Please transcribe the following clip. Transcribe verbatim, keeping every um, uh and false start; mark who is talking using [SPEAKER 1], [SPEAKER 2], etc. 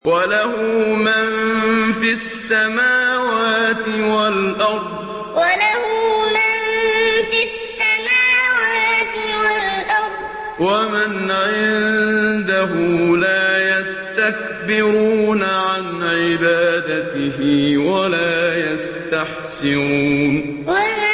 [SPEAKER 1] وَلَهُ مَن فِي السَّمَاوَاتِ وَالْأَرْضِ ۚ
[SPEAKER 2] وَلَهُ مَن فِي السَّمَاوَاتِ وَالْأَرْضِ ۚ
[SPEAKER 1] وَمَنْ عِندَهُ لَا يَسْتَكْبِرُونَ عَنْ عِبَادَتِهِ وَلَا يَسْتَحْسِرُونَ